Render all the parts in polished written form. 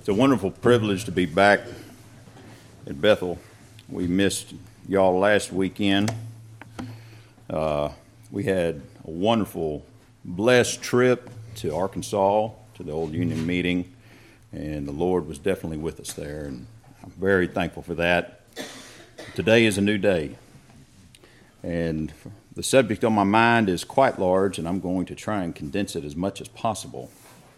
It's a wonderful privilege to be back at Bethel. We missed y'all last weekend. We had a wonderful, blessed trip to Arkansas, to the Old Union meeting, and the Lord was definitely with us there, and I'm very thankful for that. Today is a new day, and the subject on my mind is quite large, and I'm going to try and condense it as much as possible.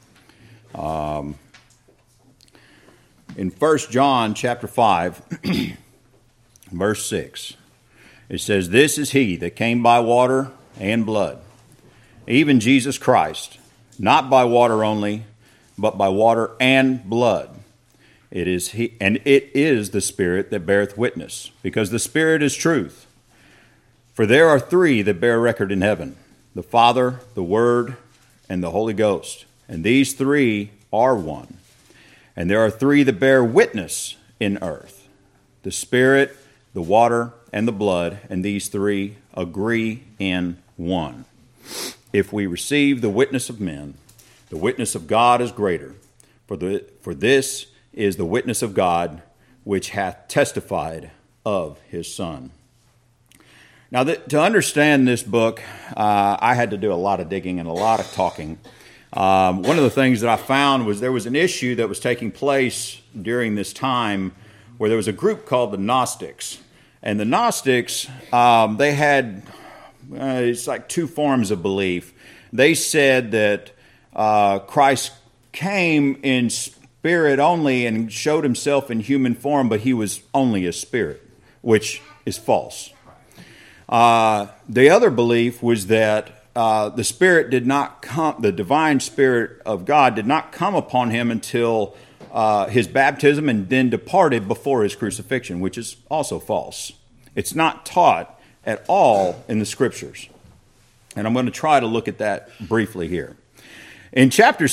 In 1 John chapter 5, verse 6, it says, "This is he that came by water and blood, even Jesus Christ, not by water only, but by water and blood. It is he, and it is the Spirit that beareth witness, because the Spirit is truth. For there are three that bear record in heaven, the Father, the Word, and the Holy Ghost. And these three are one. And there are three that bear witness in earth, the Spirit, the water, and the blood, and these three agree in one. If we receive the witness of men, the witness of God is greater. For this is the witness of God, which hath testified of his Son." Now, to understand this book, I had to do a lot of digging and a lot of talking. One of the things that I found was there was an issue that was taking place during this time where there was a group called the Gnostics. And the Gnostics, they had, it's like two forms of belief. They said that Christ came in spirit only and showed himself in human form, but he was only a spirit, which is false. The other belief was that the Spirit did not come, the divine Spirit of God did not come upon him until his baptism and then departed before his crucifixion, which is also false. It's not taught at all in the Scriptures. And I'm going to try to look at that briefly here. In chapter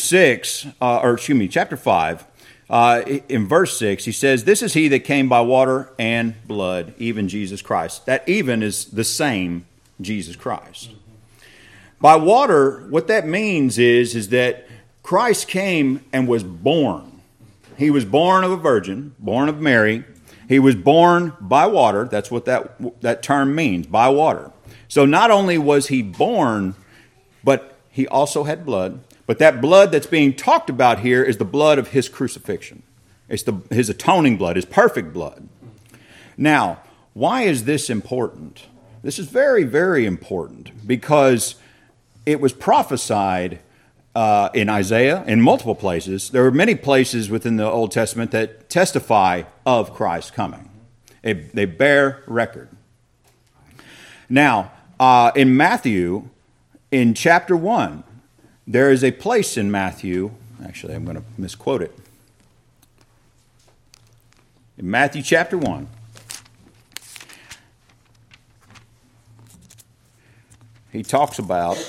5, in verse 6, he says, "This is he that came by water and blood, even Jesus Christ." That even is the same Jesus Christ. By water, what that means is that Christ came and was born. He was born of a virgin, born of Mary. He was born by water. That's what that term means, by water. So not only was he born, but he also had blood. But that blood that's being talked about here is the blood of his crucifixion. It's his atoning blood, his perfect blood. Now, why is this important? This is very, very important because it was prophesied in Isaiah, in multiple places. There are many places within the Old Testament that testify of Christ coming. They bear record. Now, in Matthew, in chapter 1, there is a place in Matthew, actually I'm going to misquote it. In Matthew chapter 1, he talks about,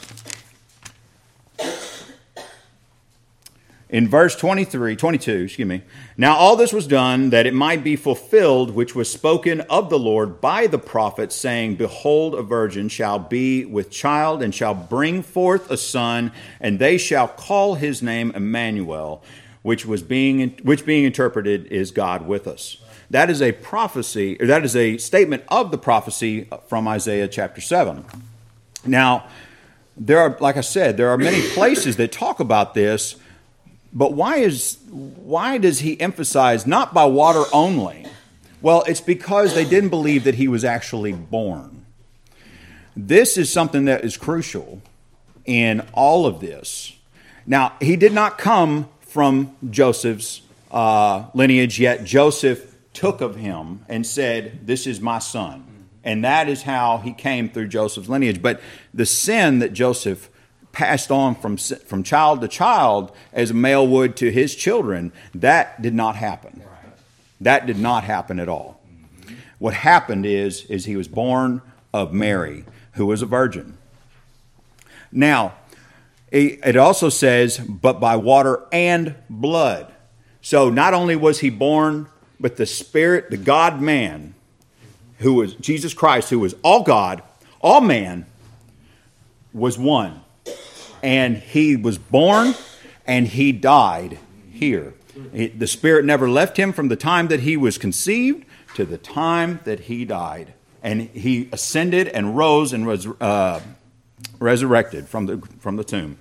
in verse 22, "Now all this was done that it might be fulfilled, which was spoken of the Lord by the prophet, saying, Behold, a virgin shall be with child, and shall bring forth a son, and they shall call his name Emmanuel, which being interpreted is God with us." That is a prophecy, or that is a statement of the prophecy from Isaiah chapter 7. Now, like I said, there are many places that talk about this. But why does he emphasize not by water only? Well, it's because they didn't believe that he was actually born. This is something that is crucial in all of this. Now, he did not come from Joseph's lineage, yet Joseph took of him and said, "This is my son." And that is how he came through Joseph's lineage. But the sin that Joseph passed on from child to child as a male would to his children, that did not happen. That did not happen at all. What happened is he was born of Mary, who was a virgin. Now, it also says, but by water and blood. So not only was he born, but the Spirit, the God-man, who was Jesus Christ, who was all God, all man, was one. And he was born and he died here The Spirit never left him from the time that he was conceived to the time that he died. And he ascended and rose and was resurrected from the tomb.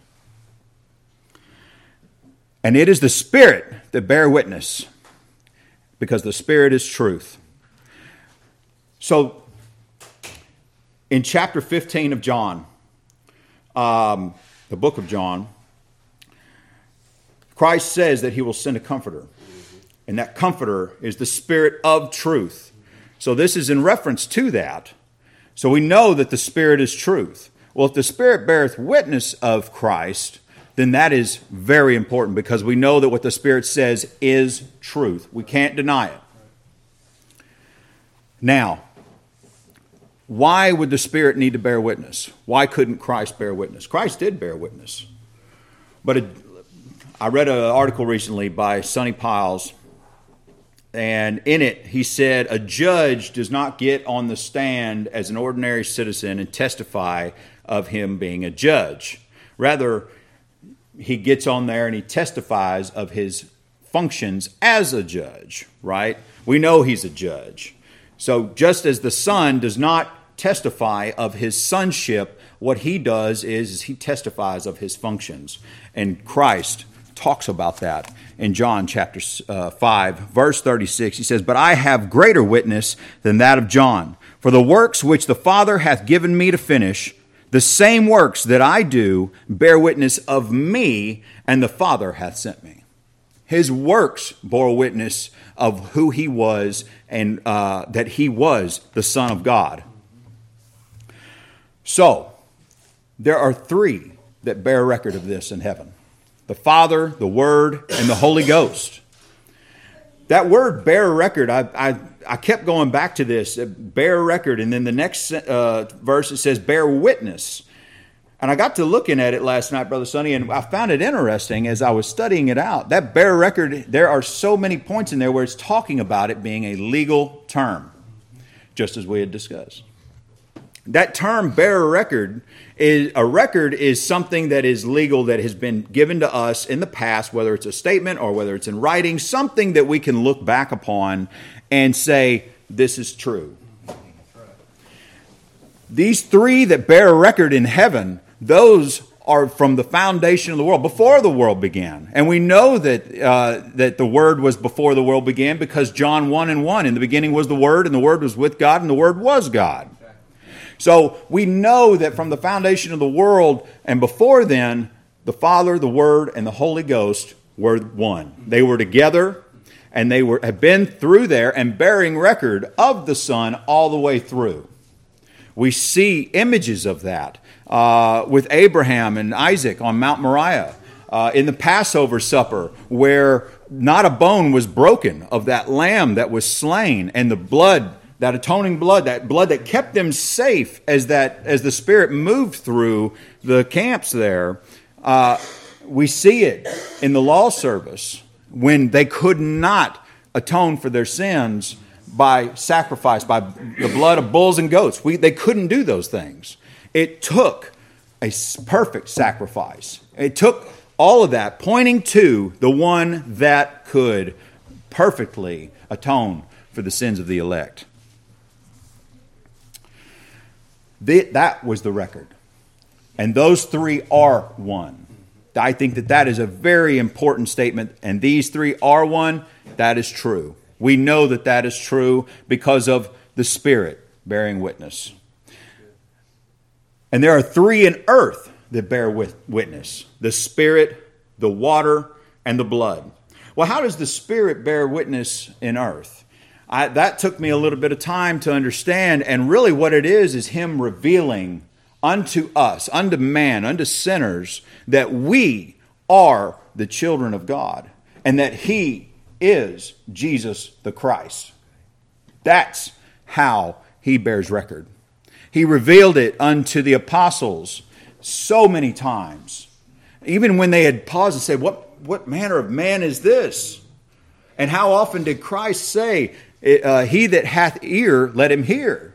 And it is the Spirit that bear witness, because the Spirit is truth. So, in chapter 15 of John, the book of John, Christ says that he will send a comforter. And that comforter is the Spirit of truth. So this is in reference to that. So we know that the Spirit is truth. Well, if the Spirit beareth witness of Christ, then that is very important, because we know that what the Spirit says is truth. We can't deny it. Now, why would the Spirit need to bear witness? Why couldn't Christ bear witness? Christ did bear witness. But I read an article recently by Sonny Piles, and in it he said a judge does not get on the stand as an ordinary citizen and testify of him being a judge. Rather, he gets on there and he testifies of his functions as a judge, right? We know he's a judge. So just as the Son does not testify of his sonship, what he does is he testifies of his functions. And Christ talks about that in John chapter 5, verse 36. He says, "But I have greater witness than that of John. For the works which the Father hath given me to finish, the same works that I do bear witness of me, and the Father hath sent me." His works bore witness of who he was, and that he was the Son of God. So, there are three that bear record of this in heaven: the Father, the Word, and the Holy Ghost. That word bear record, I kept going back to this, bear record, and then the next verse it says bear witness. And I got to looking at it last night, Brother Sonny, and I found it interesting as I was studying it out. That bear record, there are so many points in there where it's talking about it being a legal term, just as we had discussed. That term bear record is something that is legal, that has been given to us in the past, whether it's a statement or whether it's in writing, something that we can look back upon and say, this is true. These three that bear record in heaven, those are from the foundation of the world, before the world began. And we know that that the Word was before the world began, because John 1:1, in the beginning was the Word, and the Word was with God, and the Word was God. So we know that from the foundation of the world and before then, the Father, the Word, and the Holy Ghost were one. They were together, and they have been through there and bearing record of the Son all the way through. We see images of that with Abraham and Isaac on Mount Moriah, in the Passover supper, where not a bone was broken of that lamb that was slain, and the blood, that atoning blood, that blood that kept them safe as the Spirit moved through the camps there. We see it in the law service when they could not atone for their sins by sacrifice, by the blood of bulls and goats. They couldn't do those things. It took a perfect sacrifice. It took all of that, pointing to the one that could perfectly atone for the sins of the elect. That was the record. And those three are one. I think that is a very important statement. And these three are one. That is true. We know that is true because of the Spirit bearing witness. And there are three in earth that bear witness: the Spirit, the water, and the blood. Well, how does the Spirit bear witness in earth? That took me a little bit of time to understand, and really what it is Him revealing unto us, unto man, unto sinners, that we are the children of God, and that He is Jesus the Christ. That's how He bears record. He revealed it unto the apostles so many times, even when they had paused and said, what manner of man is this? And how often did Christ say, he that hath ear, let him hear?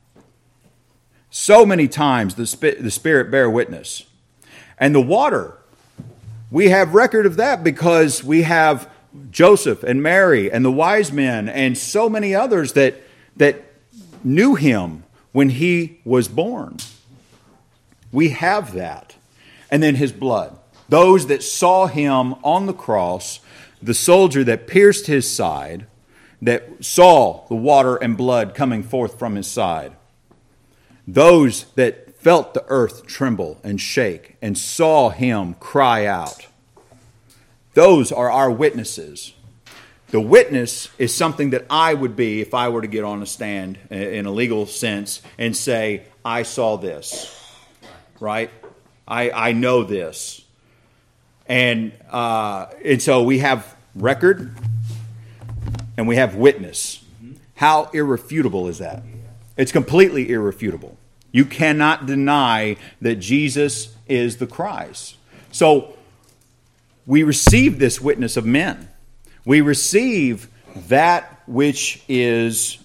So many times the Spirit bear witness. And the water, we have record of that because we have Joseph and Mary and the wise men and so many others that knew him when he was born. We have that. And then his blood. Those that saw him on the cross, the soldier that pierced his side, that saw the water and blood coming forth from his side. Those that felt the earth tremble and shake and saw him cry out. Those are our witnesses. The witness is something that I would be if I were to get on a stand in a legal sense and say, I saw this, right? I know this. And so we have record and we have witness. How irrefutable is that? It's completely irrefutable. You cannot deny that Jesus is the Christ. So we receive this witness of men. We receive that which is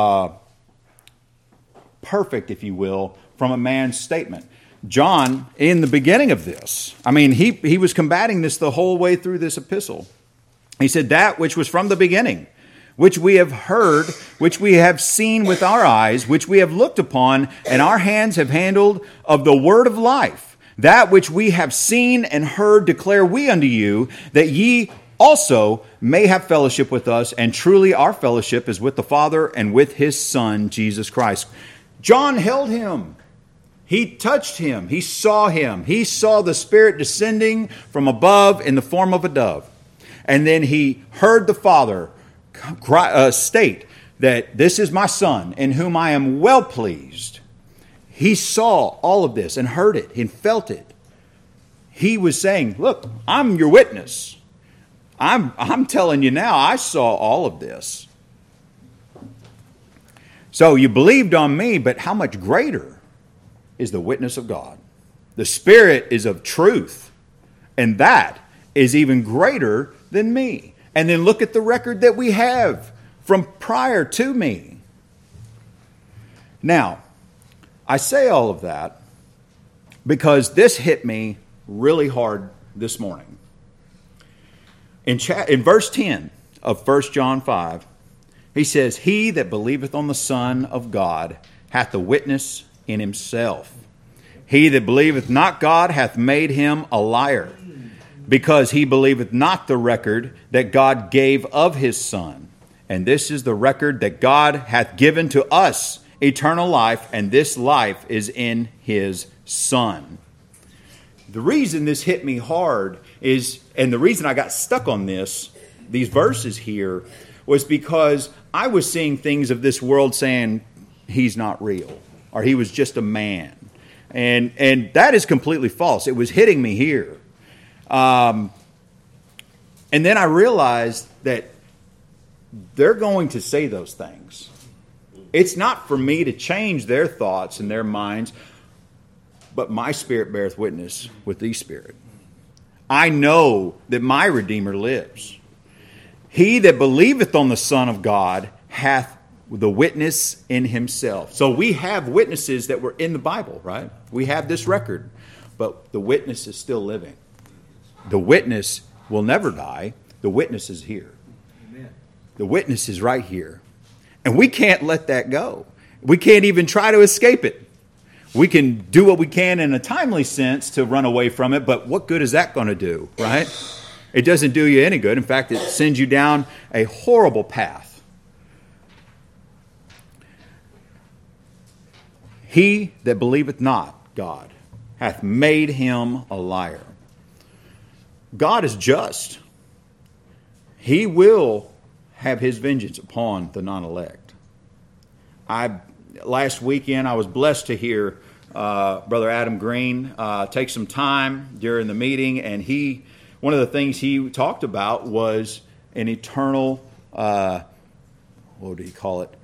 perfect, if you will, from a man's statement. John, in the beginning of this, he was combating this the whole way through this epistle. He said, that which was from the beginning, which we have heard, which we have seen with our eyes, which we have looked upon, and our hands have handled of the word of life. That which we have seen and heard declare we unto you, that ye also may have fellowship with us, and truly our fellowship is with the Father and with his Son, Jesus Christ. John held him. He touched him. He saw him. He saw the Spirit descending from above in the form of a dove. And then he heard the Father state that this is my Son in whom I am well pleased. He saw all of this and heard it and felt it. He was saying, look, I'm your witness. I'm telling you now, I saw all of this. So you believed on me, but how much greater is the witness of God? The Spirit is of truth, and that is even greater than me. And then look at the record that we have from prior to me. Now, I say all of that because this hit me really hard this morning. In verse 10 of 1 John 5, he says, he that believeth on the Son of God hath the witness in himself. He that believeth not God hath made him a liar, because he believeth not the record that God gave of his Son. And this is the record that God hath given to us, eternal life, and this life is in his Son. The reason this hit me hard is, and the reason I got stuck on these verses here, was because I was seeing things of this world saying he's not real, or he was just a man. And that is completely false. It was hitting me here. And then I realized that they're going to say those things. It's not for me to change their thoughts and their minds, but my spirit beareth witness with the Spirit. I know that my Redeemer lives. He that believeth on the Son of God hath the witness in himself. So we have witnesses that were in the Bible, right? We have this record, but the witness is still living. The witness will never die. The witness is here. Amen. The witness is right here. And we can't let that go. We can't even try to escape it. We can do what we can in a timely sense to run away from it, but what good is that going to do, right? It doesn't do you any good. In fact, it sends you down a horrible path. He that believeth not God hath made him a liar. God is just. He will have his vengeance upon the non-elect. Last weekend I was blessed to hear Brother Adam Green take some time during the meeting, and one of the things he talked about was an eternal, what do you call it?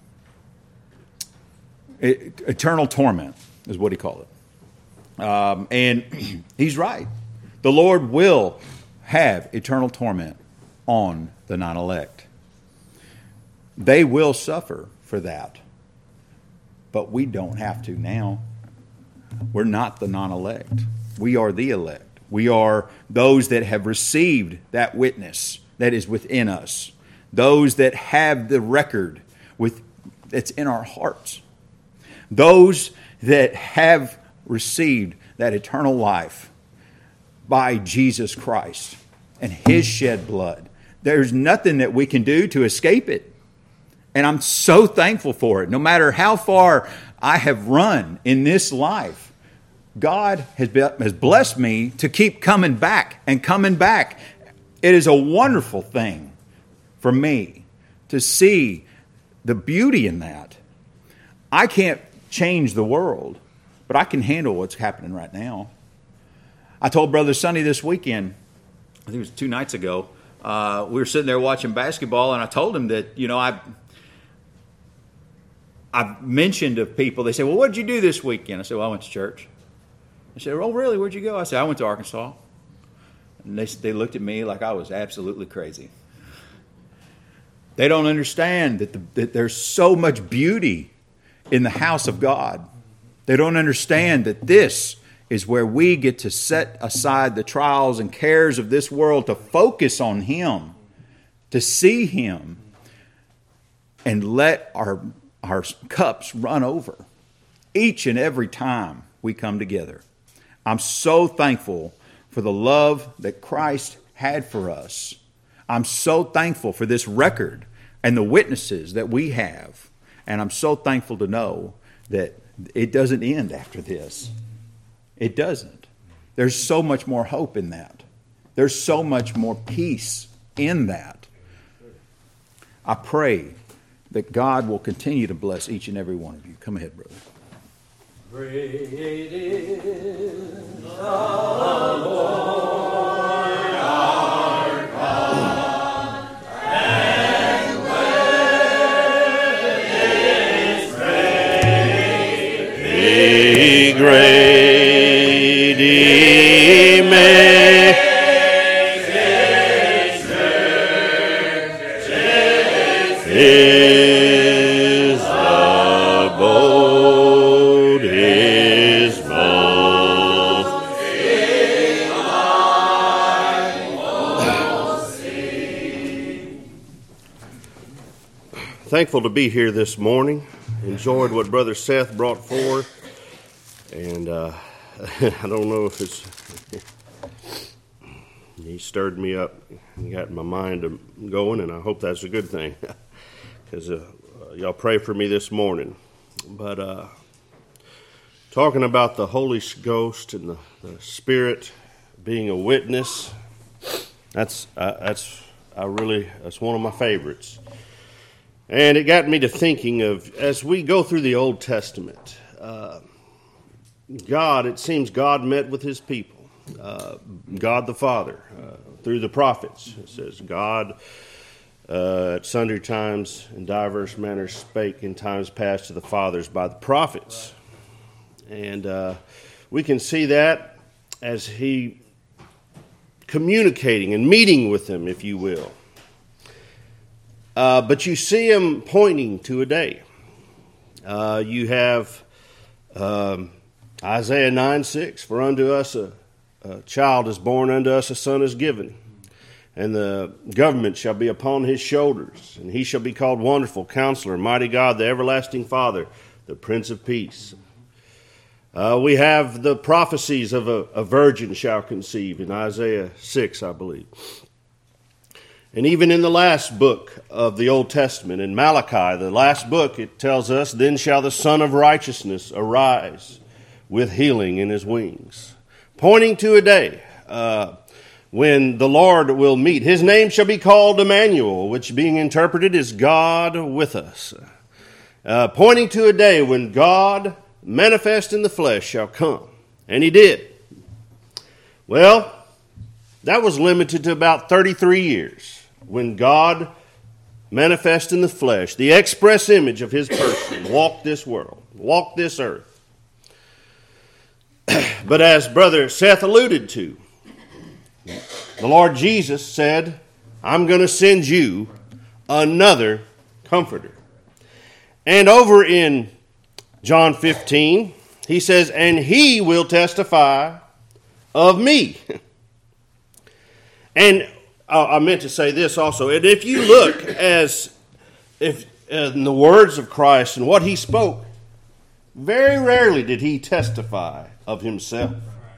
Eternal torment is what he called it. And he's right. The Lord will have eternal torment on the non-elect. They will suffer for that. But we don't have to now. We're not the non-elect. We are the elect. We are those that have received that witness that is within us, those that have the record that's in our hearts, those that have received that eternal life by Jesus Christ and His shed blood. There's nothing that we can do to escape it. And I'm so thankful for it. No matter how far I have run in this life, God has blessed me to keep coming back and coming back. It is a wonderful thing for me to see the beauty in that. I can't change the world, but I can handle what's happening right now. I told Brother Sonny this weekend, I think it was 2 nights ago, we were sitting there watching basketball, and I told him that, I've mentioned of people, they say, well, what did you do this weekend? I said, well, I went to church. They said, oh, really? Where'd you go? I said, I went to Arkansas. And they looked at me like I was absolutely crazy. They don't understand that there's so much beauty in the house of God. They don't understand that this is where we get to set aside the trials and cares of this world to focus on Him, to see Him, and let our cups run over each and every time we come together. I'm so thankful for the love that Christ had for us. I'm so thankful for this record and the witnesses that we have. And I'm so thankful to know that it doesn't end after this. It doesn't. There's so much more hope in that. There's so much more peace in that. I pray that God will continue to bless each and every one of you. Come ahead, brother. Great is the Lord our God, and great, great He makes His churches His abode, His most Thankful to be here this morning. Enjoyed what Brother Seth brought forth. And I don't know if he stirred me up and got my mind going, and I hope that's a good thing. Because y'all pray for me this morning. But talking about the Holy Ghost and the Spirit being a witness, that's one of my favorites. And it got me to thinking of, as we go through the Old Testament, it seems God met with His people. God the Father, through the prophets. It says, God at sundry times in diverse manners spake in times past to the fathers by the prophets. And we can see that as He communicating and meeting with them, if you will. But you see Him pointing to a day. You have Isaiah 9:6, for unto us a child is born, unto us a son is given, and the government shall be upon His shoulders, and He shall be called Wonderful, Counselor, Mighty God, the Everlasting Father, the Prince of Peace. We have the prophecies of a virgin shall conceive in Isaiah 6, I believe. And even in the last book of the Old Testament, in Malachi, the last book, it tells us, then shall the Son of Righteousness arise with healing in His wings. Pointing to a day when the Lord will meet. His name shall be called Emmanuel, which being interpreted is God with us. Pointing to a day when God, manifest in the flesh, shall come. And He did. Well, that was limited to about 33 years. When God, manifest in the flesh, the express image of His person, walked this world, walked this earth. But as Brother Seth alluded to, the Lord Jesus said, I'm going to send you another Comforter. And over in John 15, He says, and He will testify of me. And I meant to say this also. And if you look in the words of Christ and what he spoke, very rarely did he testify of himself.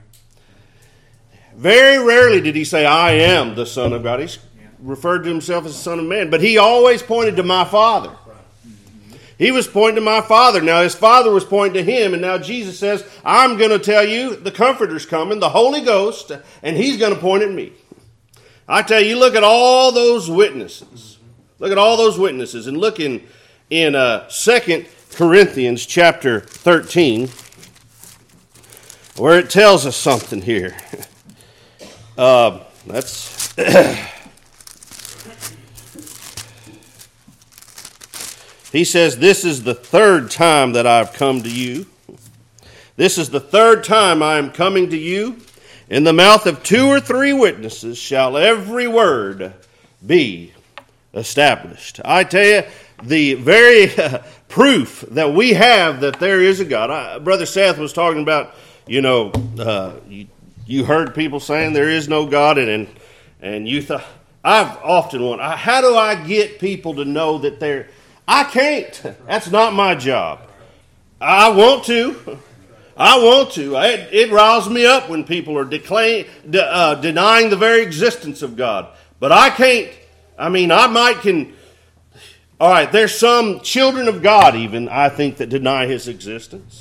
Very rarely did he say, I am the Son of God. He referred to himself as the Son of Man. But he always pointed to my Father. He was pointing to my Father. Now his Father was pointing to him. And now Jesus says, I'm going to tell you the Comforter's coming, the Holy Ghost, and he's going to point at me. I tell you, look at all those witnesses. Look at all those witnesses. And look in 2 Corinthians chapter 13, where it tells us something here. He says, this is the third time that I've come to you. This is the third time I am coming to you. In the mouth of 2 or 3 witnesses shall every word be established. I tell you, the very proof that we have that there is a God. Brother Seth was talking about, you heard people saying there is no God, and you thought, I've often wondered, how do I get people to know that there? I can't. That's not my job. I want to. It riles me up when people are denying the very existence of God. But I can't. I mean, all right, there's some children of God even, I think, that deny his existence.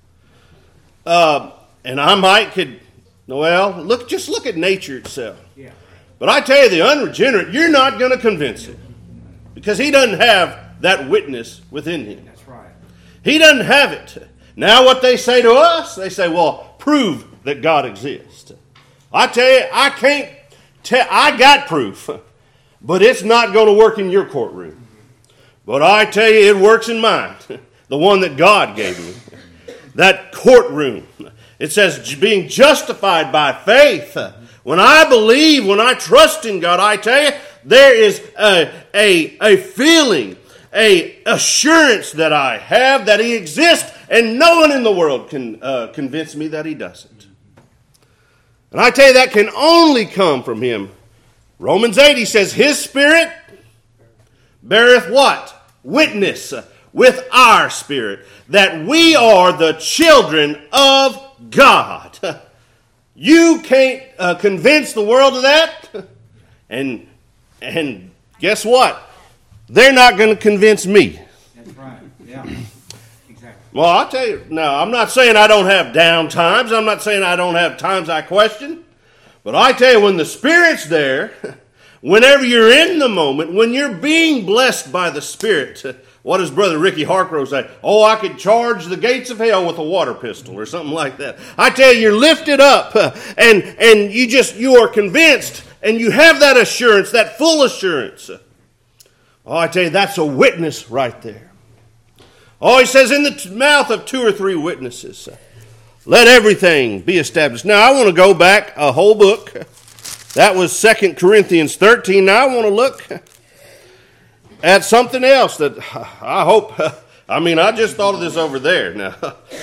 And I could, just look at nature itself. Yeah. But I tell you, the unregenerate, you're not going to convince him. Because he doesn't have that witness within him. That's right. He doesn't have it. Now what they say to us, they say, well, prove that God exists. I tell you, I got proof, but it's not going to work in your courtroom. But I tell you, it works in mine, the one that God gave me. That courtroom. It says being justified by faith. When I believe, when I trust in God, I tell you, there is a feeling, a assurance that I have that he exists, and no one in the world can convince me that he doesn't. And I tell you, that can only come from him. Romans 8, he says, his Spirit beareth what? Witness with our spirit that we are the children of God. You can't convince the world of that. And guess what? They're not going to convince me. That's right. Yeah. Exactly. Well, I'll tell you. Now, I'm not saying I don't have down times. I'm not saying I don't have times I question. But I tell you, when the Spirit's there, whenever you're in the moment, when you're being blessed by the Spirit, what does Brother Ricky Harcrow say? Oh, I could charge the gates of hell with a water pistol or something like that. I tell you, you're lifted up and you are convinced and you have that assurance, that full assurance. Oh, I tell you, that's a witness right there. Oh, he says, in the mouth of 2 or 3 witnesses, let everything be established. Now, I want to go back a whole book. That was 2 Corinthians 13. Now, I want to look at something else that I hope, I just thought of this over there now.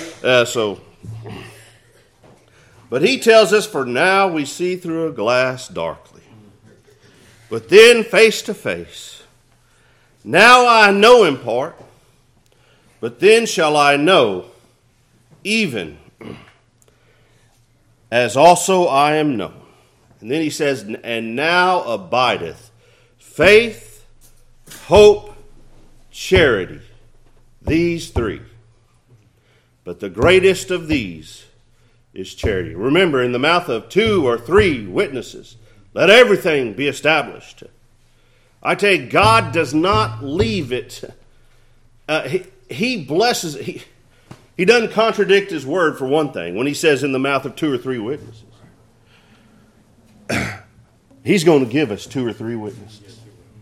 But he tells us, for now we see through a glass darkly, but then face to face. Now I know in part, but then shall I know, even as also I am known. And then he says, and now abideth faith, hope, charity, these 3. But the greatest of these is charity. Remember, in the mouth of 2 or 3 witnesses, let everything be established. I tell you, God does not leave it. He blesses. He doesn't contradict his word, for one thing, when he says in the mouth of 2 or 3 witnesses. He's going to give us 2 or 3 witnesses.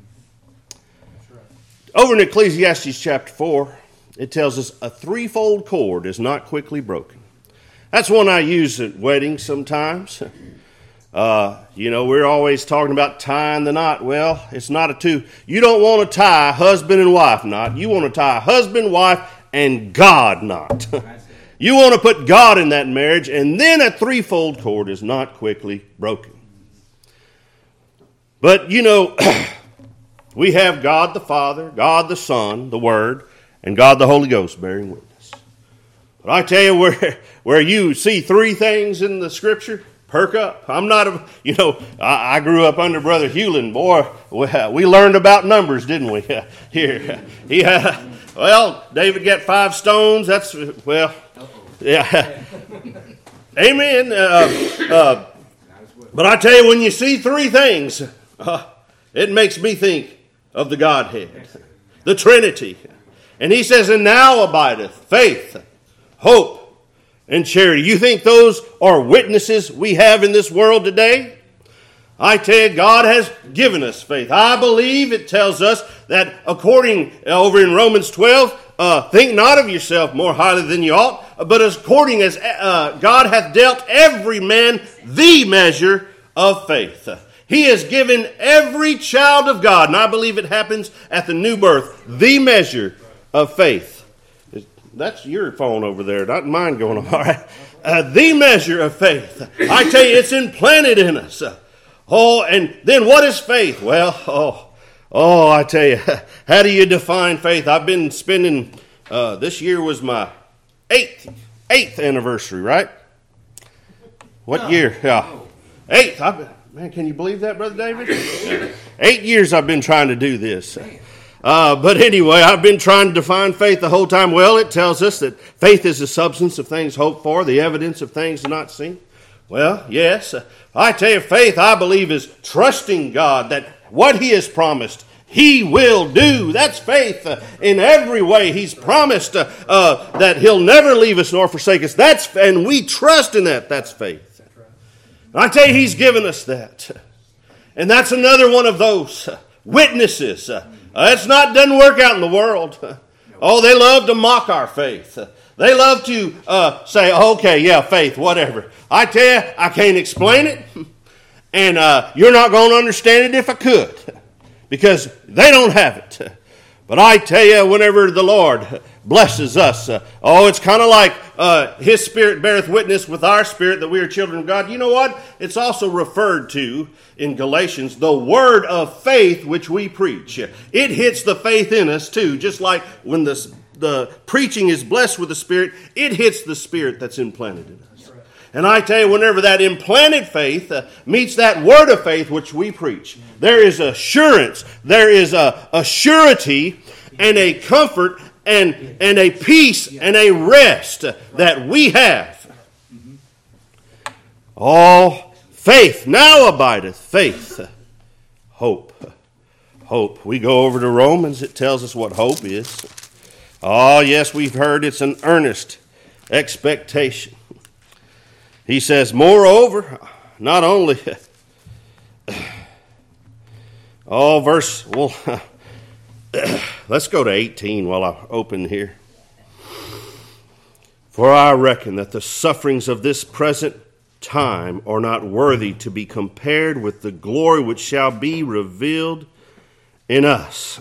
Over in Ecclesiastes chapter 4, it tells us a 3-fold cord is not quickly broken. That's one I use at weddings sometimes. We're always talking about tying the knot. Well, it's not a 2. You don't want to tie husband and wife knot. You want to tie husband, wife, and God knot. You want to put God in that marriage, and then a 3-fold cord is not quickly broken. But, we have God the Father, God the Son, the Word, and God the Holy Ghost bearing witness. But I tell you, where you see three things in the Scripture, perk up. I grew up under Brother Hewlin. Boy, we learned about numbers, didn't we? Here. David got 5 stones. Yeah. Amen. But I tell you, when you see three things, it makes me think of the Godhead, the Trinity. And he says, and now abideth faith, hope, and charity. You think those are witnesses we have in this world today? I tell you, God has given us faith. I believe it tells us that according, over in Romans 12, think not of yourself more highly than you ought, but according as God hath dealt every man the measure of faith. He has given every child of God, and I believe it happens at the new birth, the measure of faith. That's your phone over there, not mine going on. All right. The measure of faith. I tell you, it's implanted in us. And then what is faith? Well, I tell you, how do you define faith? I've been spending, this year was my eighth anniversary, right? What year? Yeah. 8th. Man, can you believe that, Brother David? 8 years I've been trying to do this. But anyway, I've been trying to define faith the whole time. Well, it tells us that faith is the substance of things hoped for, the evidence of things not seen. Well, yes. I tell you, faith, I believe, is trusting God that what He has promised, He will do. That's faith in every way. He's promised that He'll never leave us nor forsake us. And we trust in that. That's faith. I tell you, He's given us that. And that's another one of those witnesses. Doesn't work out in the world. They love to mock our faith. They love to say, okay, yeah, faith, whatever. I tell you, I can't explain it. And you're not going to understand it if I could. Because they don't have it. But I tell you, whenever the Lord blesses us, it's kind of like His Spirit beareth witness with our spirit that we are children of God. You know what? It's also referred to in Galatians, the word of faith which we preach. It hits the faith in us too, just like when the preaching is blessed with the Spirit, it hits the Spirit that's implanted in us. And I tell you, whenever that implanted faith meets that word of faith which we preach, there is assurance, there is a surety and a comfort and a peace and a rest that we have. All faith now abideth, faith, hope. Hope. We go over to Romans, it tells us what hope is. Oh, yes, we've heard it's an earnest expectation. He says, moreover, not only, let's go to 18 while I open here. For I reckon that the sufferings of this present time are not worthy to be compared with the glory which shall be revealed in us.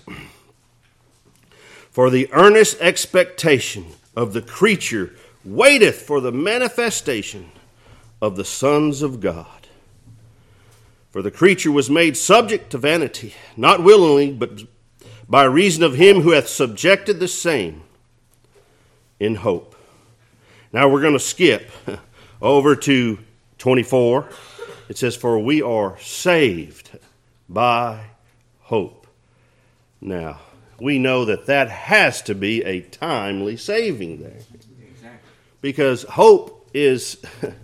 For the earnest expectation of the creature waiteth for the manifestation of the sons of God. For the creature was made subject to vanity, not willingly, but by reason of Him who hath subjected the same in hope. Now we're going to skip over to 24. It says, for we are saved by hope. Now, we know that has to be a timely saving there. Exactly. Because hope is,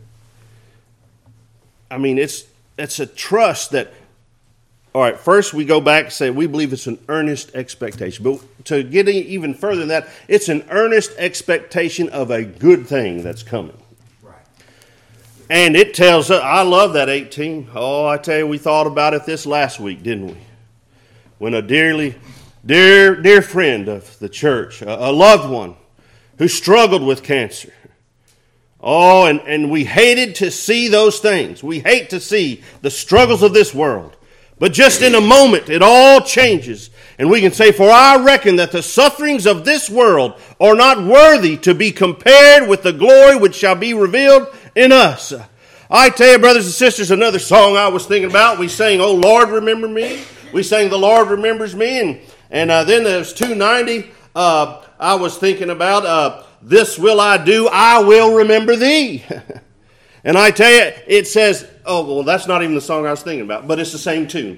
it's a trust that, all right, first we go back and say we believe it's an earnest expectation. But to get even further than that, it's an earnest expectation of a good thing that's coming. Right. And it tells us, I love that 18. Oh, I tell you, we thought about it this last week, didn't we? When a dear friend of the church, a loved one who struggled with cancer. Oh, and we hated to see those things. We hate to see the struggles of this world. But just in a moment, it all changes. And we can say, for I reckon that the sufferings of this world are not worthy to be compared with the glory which shall be revealed in us. I tell you, brothers and sisters, another song I was thinking about. We sang, "Oh Lord, remember me." We sang, "The Lord remembers me." And then there's 290. I was thinking about, "This will I do, I will remember thee." And I tell you, it says, oh, well, that's not even the song I was thinking about, but it's the same tune.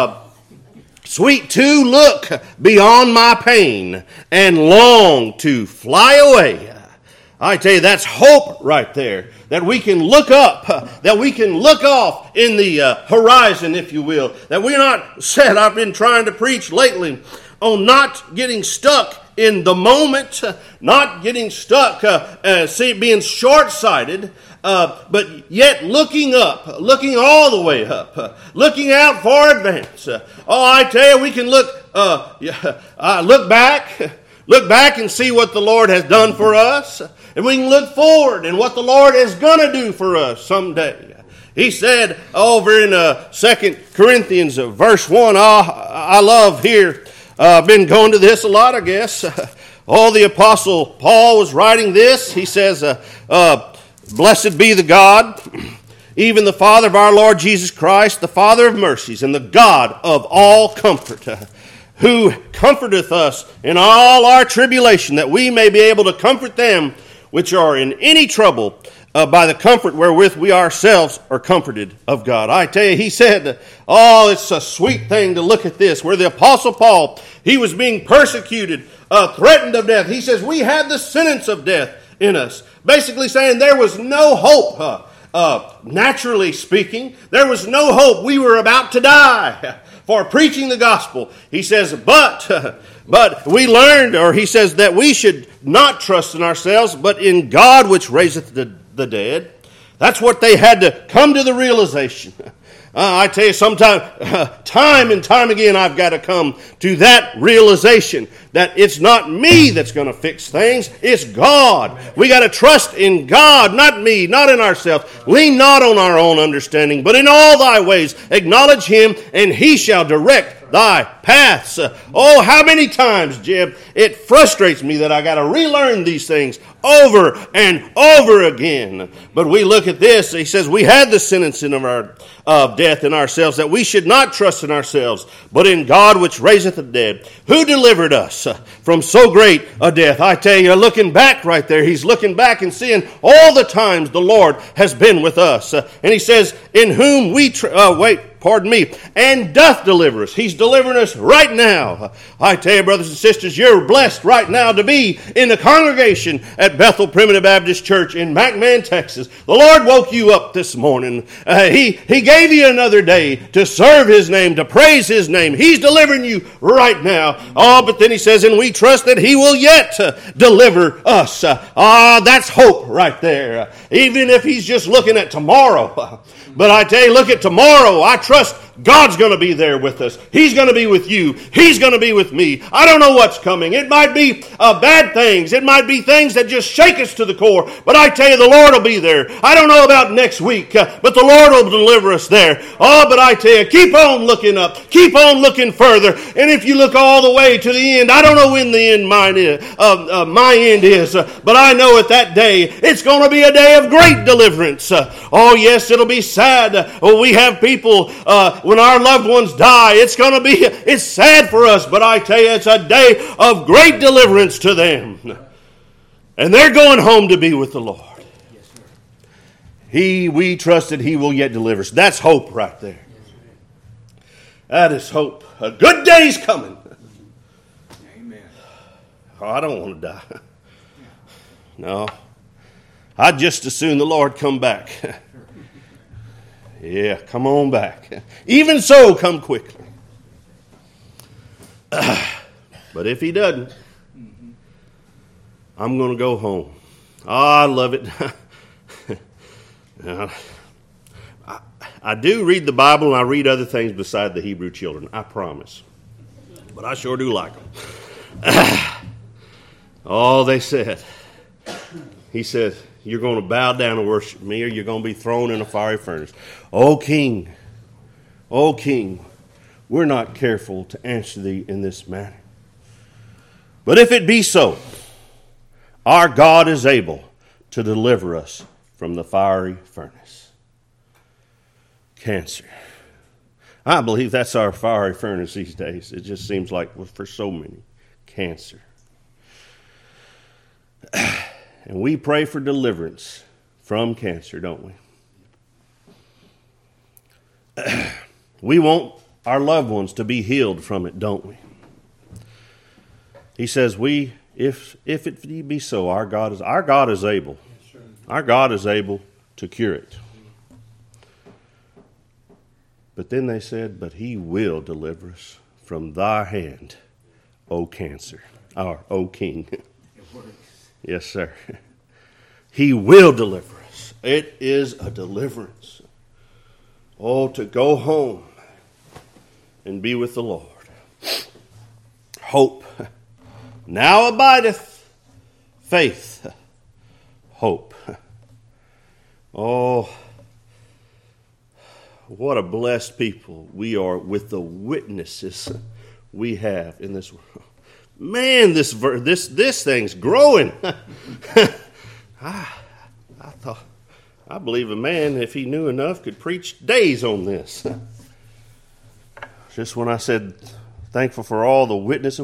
"Sweet to look beyond my pain and long to fly away." I tell you, that's hope right there. That we can look up, that we can look off in the horizon, if you will. That we're not said, I've been trying to preach lately on not getting stuck in the moment, not getting stuck, being short-sighted, but yet looking up, looking all the way up, looking out for advance. I tell you, we can look back and see what the Lord has done for us, and we can look forward and what the Lord is going to do for us someday. He said over in 2 Corinthians verse 1, I love here, I've been going to this a lot, I guess. The Apostle Paul was writing this. He says, "Blessed be the God, even the Father of our Lord Jesus Christ, the Father of mercies, and the God of all comfort, who comforteth us in all our tribulation, that we may be able to comfort them which are in any trouble, by the comfort wherewith we ourselves are comforted of God." I tell you, he said, it's a sweet thing to look at this, where the Apostle Paul, he was being persecuted, threatened of death. He says, we had the sentence of death in us. Basically saying there was no hope, naturally speaking. There was no hope. We were about to die for preaching the gospel. He says, but we learned, or he says, that we should not trust in ourselves, but in God which raiseth the dead. That's what they had to come to the realization. I tell you, sometimes, time and time again, I've got to come to that realization that it's not me that's going to fix things. It's God. We got to trust in God, not me, not in ourselves. Lean not on our own understanding, but in all thy ways acknowledge him, and he shall direct thy paths. How many times, Jeb, it frustrates me that I got to relearn these things over and over again. But we look at this. He says we had the sentence of death in ourselves, that we should not trust in ourselves, but in God which raiseth the dead, who delivered us from so great a death. I tell you, looking back right there, he's looking back and seeing all the times the Lord has been with us. And he says, in whom we and doth deliver us. He's delivering us right now. I tell you, brothers and sisters, you're blessed right now to be in the congregation at Bethel Primitive Baptist Church in McMahon, Texas. The Lord woke you up this morning. He gave you another day to serve his name, to praise his name. He's delivering you right now. But then he says, and we trust that he will yet deliver us. That's hope right there. Even if he's just looking at tomorrow. But I tell you, look at tomorrow. I trust God's going to be there with us. He's going to be with you. He's going to be with me. I don't know what's coming. It might be bad things. It might be things that just shake us to the core. But I tell you, the Lord will be there. I don't know about next week, but the Lord will deliver us there. But I tell you, keep on looking up. Keep on looking further. And if you look all the way to the end, I don't know when the end my end is, but I know at that day, it's going to be a day of great deliverance. Yes, it'll be sad. We have people, when our loved ones die, it's sad for us, but I tell you, it's a day of great deliverance to them. And they're going home to be with the Lord. We trust that he will yet deliver us. That's hope right there. That is hope. A good day's coming. Amen. I don't want to die. No. I'd just as soon the Lord come back. Yeah, come on back. Even so, come quickly. But if he doesn't, I'm going to go home. I love it. I do read the Bible, and I read other things beside the Hebrew children. I promise. But I sure do like them. They said. He said, you're going to bow down and worship me, or you're going to be thrown in a fiery furnace. O King, we're not careful to answer thee in this manner. But if it be so, our God is able to deliver us from the fiery furnace. Cancer. I believe that's our fiery furnace these days. It just seems like for so many. Cancer. And we pray for deliverance from cancer, don't we? We want our loved ones to be healed from it, don't we? He says, if it be so, our God is able. Our God is able to cure it. But then they said, but he will deliver us from thy hand, O cancer, or O king. Yes, sir. He will deliver us. It is a deliverance. Oh, to go home and be with the Lord. Hope. Now abideth faith. Hope. Oh, what a blessed people we are with the witnesses we have in this world. Man, this thing's growing. I believe a man, if he knew enough, could preach days on this. Just when I said thankful for all the witnesses,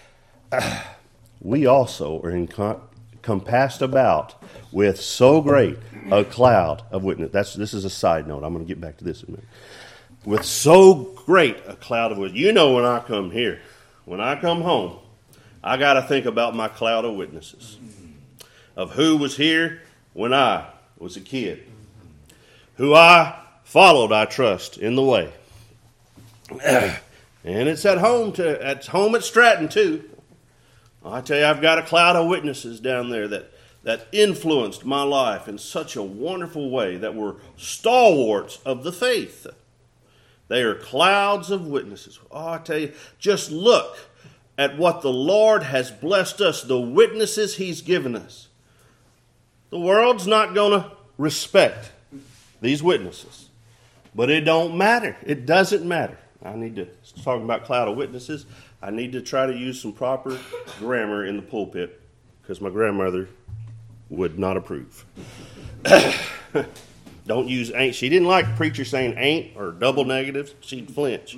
we also are compassed about with so great a cloud of witness. This is a side note. I'm going to get back to this in a minute. With so great a cloud of witness. You know, when I come here, when I come home, I got to think about my cloud of witnesses. Of who was here when I was a kid. Who I followed, I trust, in the way. And it's at home at Stratton too. I tell you, I've got a cloud of witnesses down there that influenced my life in such a wonderful way, that were stalwarts of the faith. They are clouds of witnesses. Oh, I tell you, just look at what the Lord has blessed us, the witnesses he's given us. The world's not going to respect these witnesses. But it don't matter. It doesn't matter. I need to, talking about cloud of witnesses, I need to try to use some proper grammar in the pulpit, because my grandmother would not approve. Don't use ain't. She didn't like preachers saying ain't or double negatives. She'd flinch.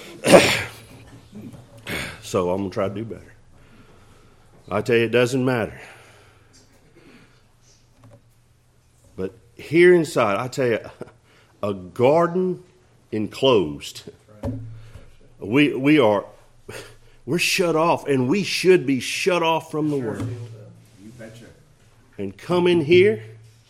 So I'm going to try to do better. I tell you, it doesn't matter. But here inside, I tell you, a garden enclosed. We're shut off, and we should be shut off from the world. You betcha. And come in here.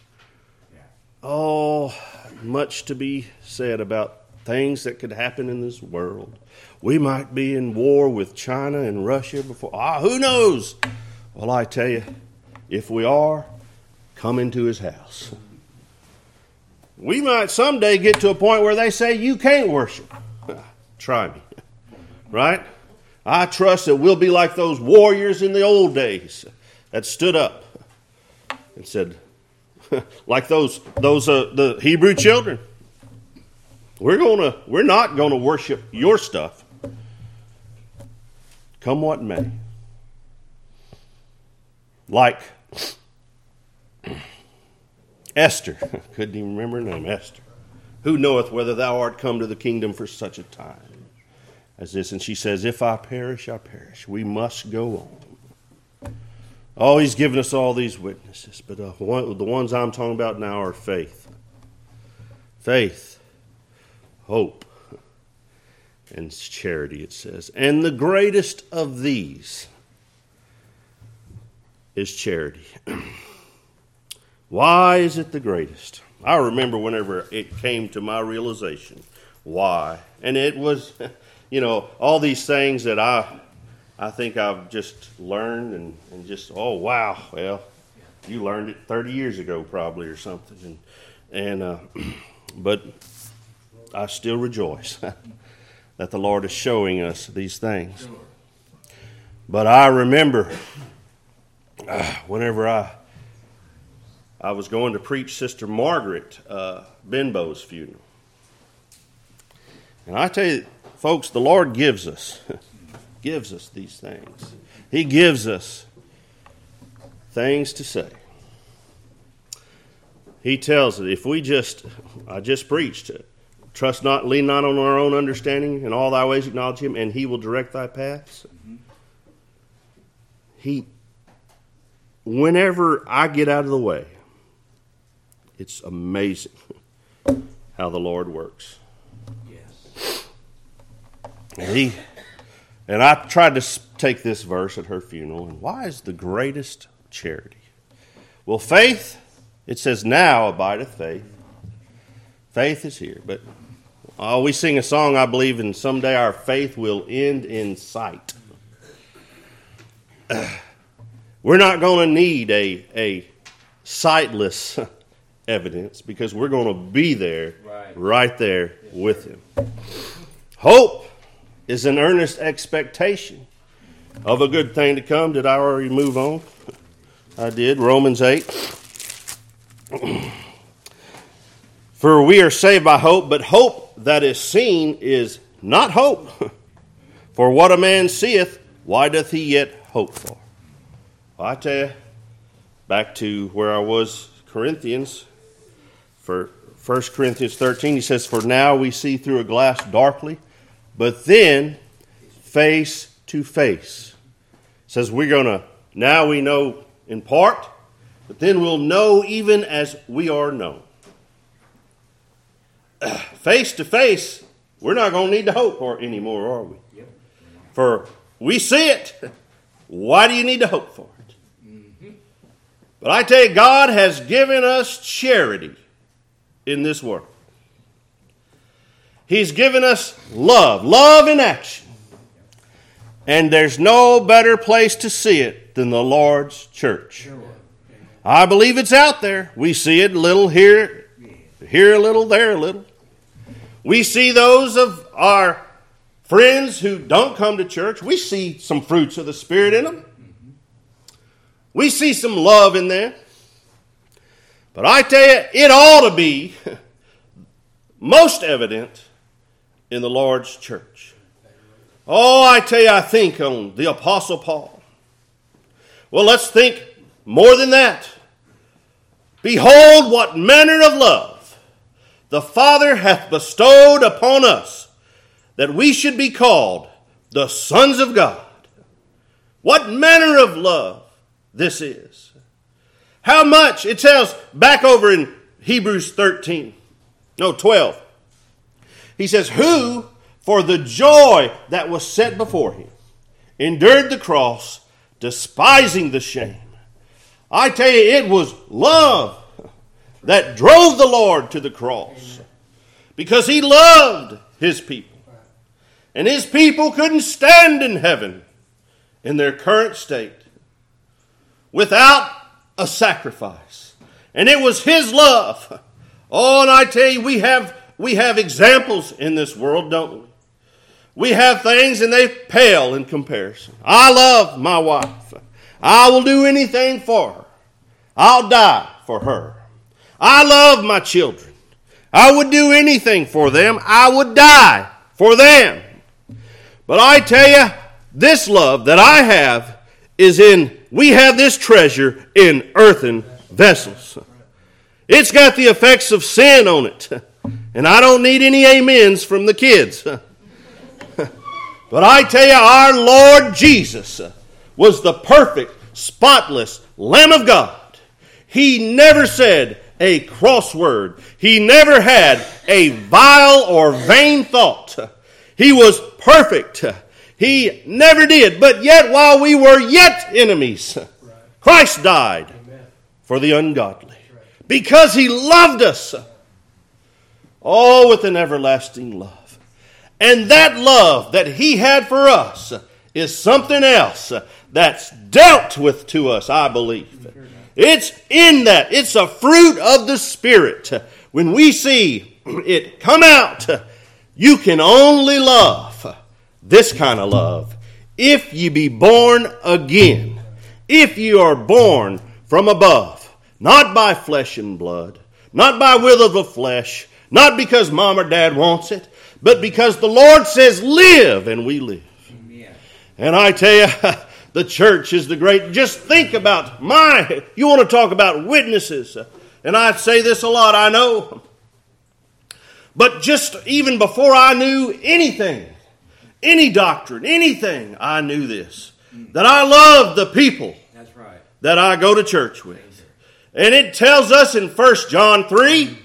Oh, much to be said about things that could happen in this world. We might be in war with China and Russia before. Who knows? Well, I tell you, if we are, come into his house. We might someday get to a point where they say you can't worship. Try me. Right? I trust that we'll be like those warriors in the old days that stood up and said, like the Hebrew children, we're not gonna worship your stuff, come what may. Like Esther, couldn't even remember her name, Esther. Who knoweth whether thou art come to the kingdom for such a time as this? And she says, if I perish, I perish. We must go on. Oh, he's given us all these witnesses, but the ones I'm talking about now are faith. Faith, hope, and charity, it says. And the greatest of these is charity. Why is it the greatest? I remember whenever it came to my realization why. And it was, all these things that I think I've just learned and just, oh, wow. Well, you learned it 30 years ago probably or something. But I still rejoice that the Lord is showing us these things. But I remember whenever I was going to preach Sister Margaret Benbow's funeral. And I tell you, folks, the Lord gives us these things. He gives us things to say. He tells us if I just preached, Trust not, lean not on our own understanding. In all thy ways acknowledge him, and he will direct thy paths. Whenever I get out of the way, it's amazing how the Lord works. Yes. And I tried to take this verse at her funeral. And why is the greatest charity? Well, faith, it says, now abideth faith. Faith is here. But we sing a song, I believe, and someday our faith will end in sight. We're not going to need a sightless evidence because we're going to be there, right there with him. Hope is an earnest expectation of a good thing to come. Did I already move on? I did. Romans 8. For we are saved by hope, but hope that is seen is not hope. For what a man seeth, why doth he yet hope for? Well, I tell you, back to where I was, Corinthians, for 1 Corinthians 13, he says, for now we see through a glass darkly, but then face to face. It says now we know in part, but then we'll know even as we are known. Face to face, we're not going to need to hope for anymore, are we? Yep. For we see it. Why do you need to hope for it? Mm-hmm. But I tell you, God has given us charity in this world. He's given us love in action. And there's no better place to see it than the Lord's church. I believe it's out there. We see it a little here a little, there a little. We see those of our friends who don't come to church. We see some fruits of the Spirit in them. We see some love in there. But I tell you, it ought to be most evident in the Lord's church. Oh, I tell you, I think on the Apostle Paul. Well, let's think more than that. Behold, what manner of love the Father hath bestowed upon us, that we should be called the sons of God. What manner of love this is. How much, it tells back over in Hebrews 12. He says, who, for the joy that was set before him, endured the cross, despising the shame. I tell you, it was love that drove the Lord to the cross. Because he loved his people. And his people couldn't stand in heaven in their current state without a sacrifice. And it was his love. Oh, and I tell you, we have examples in this world, don't we? We have things and they pale in comparison. I love my wife. I will do anything for her. I'll die for her. I love my children. I would do anything for them. I would die for them. But I tell you, this love that I have we have this treasure in earthen vessels. It's got the effects of sin on it. And I don't need any amens from the kids. But I tell you, our Lord Jesus was the perfect, spotless Lamb of God. He never said a cross word. He never had a vile or vain thought. He was perfect. He never did. But yet, while we were yet enemies, Christ died for the ungodly. Because he loved us. Oh, with an everlasting love. And that love that he had for us is something else that's dealt with to us, I believe. It's in that. It's a fruit of the Spirit. When we see it come out, you can only love this kind of love if you be born again. If you are born from above, not by flesh and blood, not by will of the flesh, not because mom or dad wants it, but because the Lord says live, and we live. Amen. And I tell you, the church is the great. Just think about you want to talk about witnesses. And I say this a lot, I know. But just even before I knew anything, any doctrine, anything, I knew this. That I love the people That's right. that I go to church with. And it tells us in 1 John 3,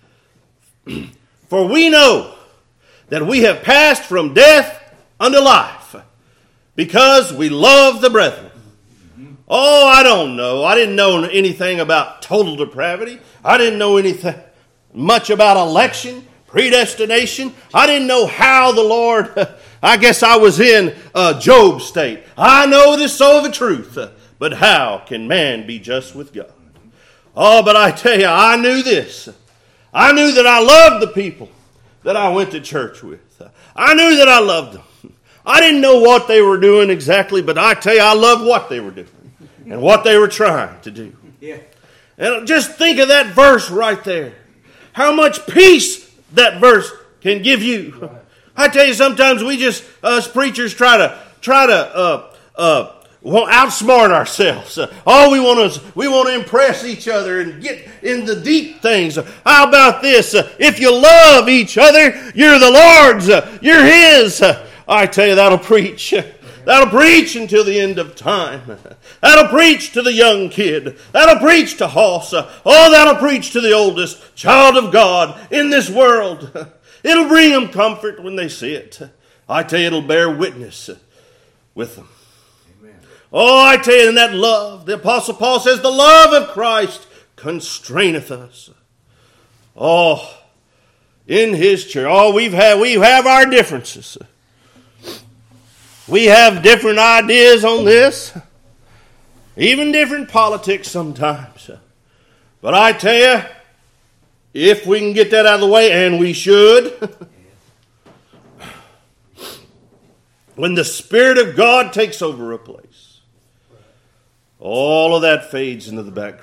for we know that we have passed from death unto life, because we love the brethren. Oh, I don't know. I didn't know anything about total depravity. I didn't know anything much about election, predestination. I didn't know how the Lord, I guess I was in Job's state. I know this so of a truth, but how can man be just with God? Oh, but I tell you, I knew this. I knew that I loved the people that I went to church with. I knew that I loved them. I didn't know what they were doing exactly, but I tell you, I loved what they were doing and what they were trying to do. Yeah. And just think of that verse right there. How much peace that verse can give you. Right. I tell you, sometimes we just, us preachers, try to outsmart ourselves. We want to impress each other and get in the deep things. How about this? If you love each other, you're the Lord's. You're His. I tell you, that'll preach. That'll preach until the end of time. That'll preach to the young kid. That'll preach to Hoss. Oh, that'll preach to the oldest child of God in this world. It'll bring them comfort when they see it. I tell you, it'll bear witness with them. Oh, I tell you, in that love, the Apostle Paul says, the love of Christ constraineth us. Oh, in His church. Oh, we have our differences. We have different ideas on this. Even different politics sometimes. But I tell you, if we can get that out of the way, and we should, when the Spirit of God takes over a place, all of that fades into the background.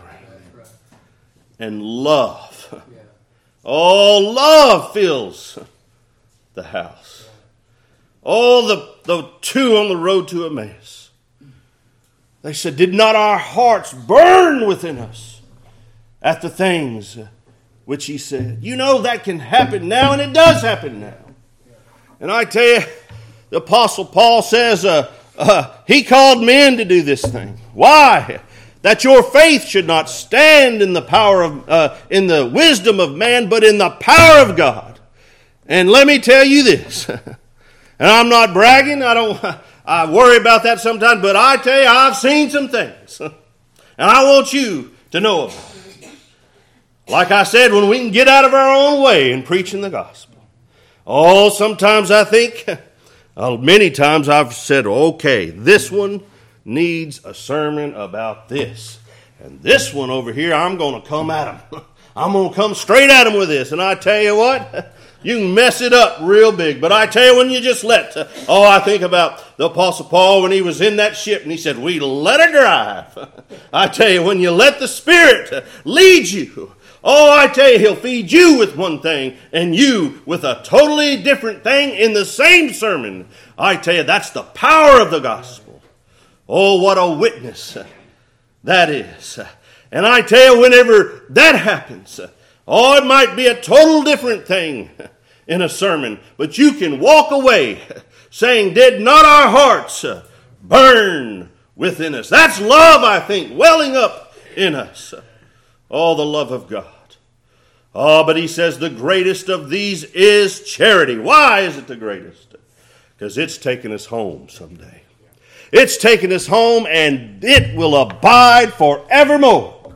And love. Oh, love fills the house. Oh, the two on the road to Emmaus. They said, did not our hearts burn within us at the things which He said? You know that can happen now, and it does happen now. And I tell you, the Apostle Paul says, he called men to do this thing. Why? That your faith should not stand in the power of, in the wisdom of man, but in the power of God. And let me tell you this, and I'm not bragging. I worry about that sometimes, but I tell you, I've seen some things, and I want you to know about it. Like I said, when we can get out of our own way in preaching the gospel. Oh, sometimes I think, many times I've said, okay, this one needs a sermon about this. And this one over here, I'm going to come at him. I'm going to come straight at him with this. And I tell you what, you can mess it up real big. But I tell you, when you just I think about the Apostle Paul when he was in that ship and he said, we let her drive. I tell you, when you let the Spirit lead you, I tell you, He'll feed you with one thing and you with a totally different thing in the same sermon. I tell you, that's the power of the gospel. Oh, what a witness that is. And I tell you, whenever that happens, it might be a total different thing in a sermon, but you can walk away saying, did not our hearts burn within us? That's love, I think, welling up in us. Oh, the love of God. Oh, but he says the greatest of these is charity. Why is it the greatest? Because it's taking us home someday. It's taking us home, and it will abide forevermore.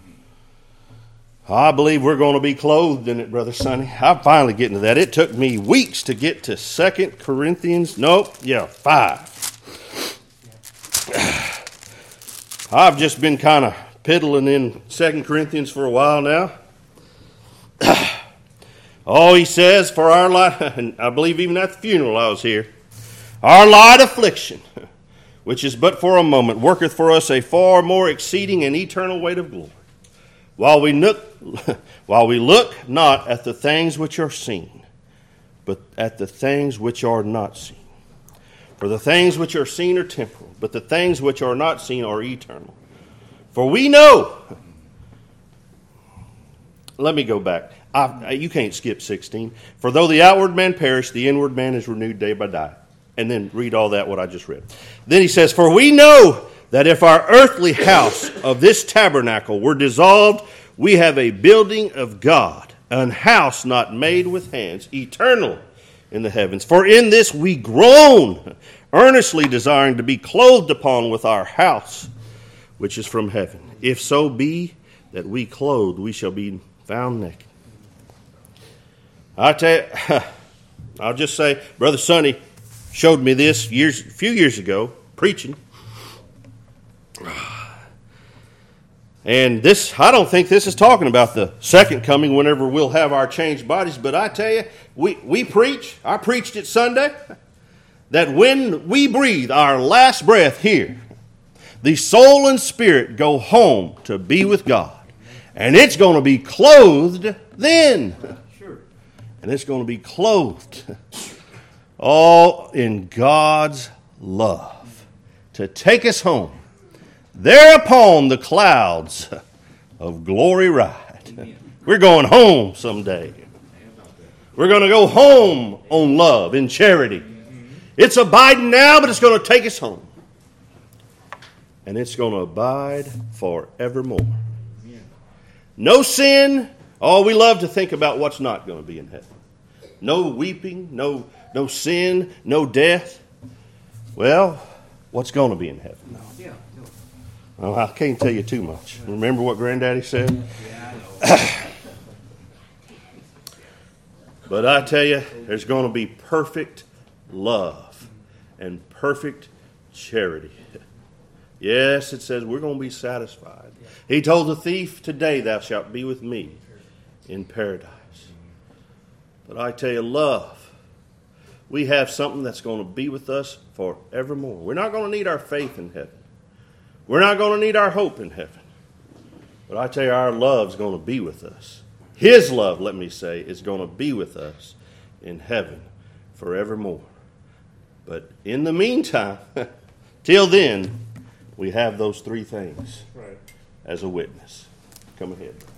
I believe we're going to be clothed in it, Brother Sonny. I'm finally getting to that. It took me weeks to get to 2 Corinthians. 5. I've just been kind of piddling in 2 Corinthians for a while now. He says, for our light, and I believe even at the funeral I was here, our light affliction, which is but for a moment, worketh for us a far more exceeding and eternal weight of glory. While we look not at the things which are seen, but at the things which are not seen. For the things which are seen are temporal, but the things which are not seen are eternal. For we know, let me go back. You can't skip 16. For though the outward man perish, the inward man is renewed day by day. And then read all that, what I just read. Then he says, for we know that if our earthly house of this tabernacle were dissolved, we have a building of God, an house not made with hands, eternal in the heavens. For in this we groan, earnestly desiring to be clothed upon with our house, which is from heaven. If so be that we clothed, we shall be found naked. I tell you, I'll just say, Brother Sonny showed me this a few years ago, preaching. And this, I don't think this is talking about the second coming whenever we'll have our changed bodies, but I tell you, we preach, I preached it Sunday, that when we breathe our last breath here, the soul and spirit go home to be with God. And it's going to be clothed then. Sure. And it's going to be clothed all in God's love to take us home. Thereupon the clouds of glory ride. Amen. We're going home someday. We're going to go home on love and charity. It's abiding now, but it's going to take us home. And it's going to abide forevermore. No sin. Oh, we love to think about what's not going to be in heaven. No weeping, no sin, no death. Well, what's going to be in heaven? Yeah. Oh, I can't tell you too much. Remember what Granddaddy said? Yeah, I know. But I tell you, there's going to be perfect love and perfect charity. Yes, it says we're going to be satisfied. He told the thief, today thou shalt be with me in paradise. But I tell you, love, we have something that's going to be with us forevermore. We're not going to need our faith in heaven. We're not going to need our hope in heaven. But I tell you, our love's going to be with us. His love, let me say, is going to be with us in heaven forevermore. But in the meantime, till then, we have those three things as a witness. Come ahead.